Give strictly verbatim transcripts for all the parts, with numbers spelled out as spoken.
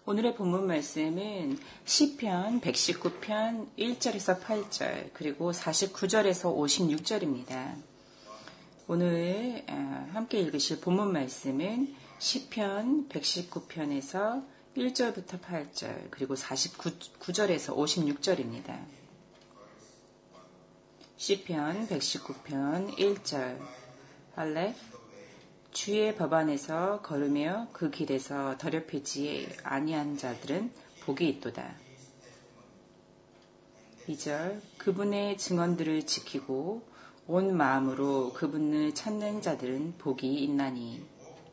오늘의 본문 말씀은 시편 백십구 편 일 절에서 팔 절 그리고 사십구 절에서 오십육 절입니다. 오늘 함께 읽으실 본문 말씀은 시편 백십구 편에서 일 절부터 팔 절 그리고 사십구 절에서 오십육 절입니다. 시편 백십구 편 일 절 알렙 주의 법안에서 걸으며 그 길에서 더럽히지 아니한 자들은 복이 있도다. 이 절 그분의 증언들을 지키고 온 마음으로 그분을 찾는 자들은 복이 있나니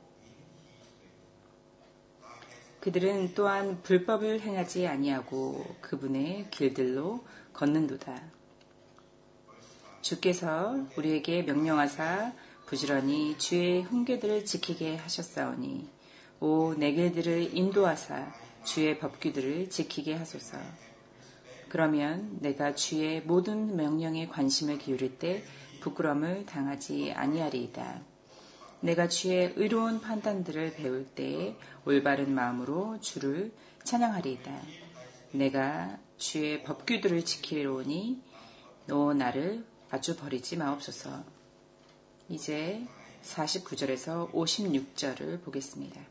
그들은 또한 불법을 행하지 아니하고 그분의 길들로 걷는도다. 주께서 우리에게 명령하사 부지런히 주의 훈계들을 지키게 하셨사오니 오 내 길들을 인도하사 주의 법규들을 지키게 하소서. 그러면 내가 주의 모든 명령에 관심을 기울일 때 부끄러움을 당하지 아니하리이다. 내가 주의 의로운 판단들을 배울 때에 올바른 마음으로 주를 찬양하리이다. 내가 주의 법규들을 지키려오니 너 나를 아주 버리지 마옵소서. 이제 사십구 절에서 오십육 절을 보겠습니다.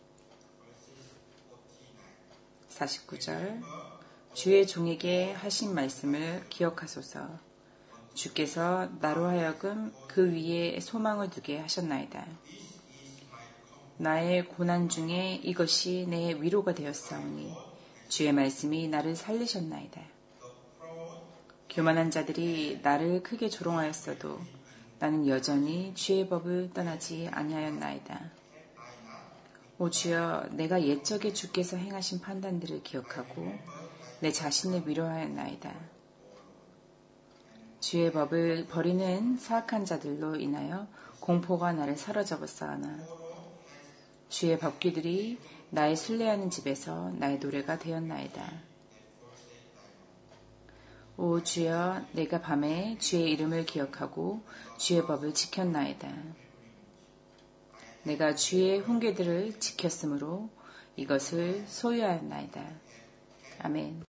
사십구 절 주의 종에게 하신 말씀을 기억하소서. 주께서 나로 하여금 그 위에 소망을 두게 하셨나이다. 나의 고난 중에 이것이 내 위로가 되었사오니 주의 말씀이 나를 살리셨나이다. 교만한 자들이 나를 크게 조롱하였어도 나는 여전히 주의 법을 떠나지 아니하였나이다. 오 주여 내가 옛적에 주께서 행하신 판단들을 기억하고 내 자신을 위로하였나이다. 주의 법을 버리는 사악한 자들로 인하여 공포가 나를 사로잡았사오나 주의 법규들이 나의 순례하는 집에서 나의 노래가 되었나이다. 오 주여 내가 밤에 주의 이름을 기억하고 주의 법을 지켰나이다. 내가 주의 훈계들을 지켰으므로 이것을 소유하였나이다. 아멘.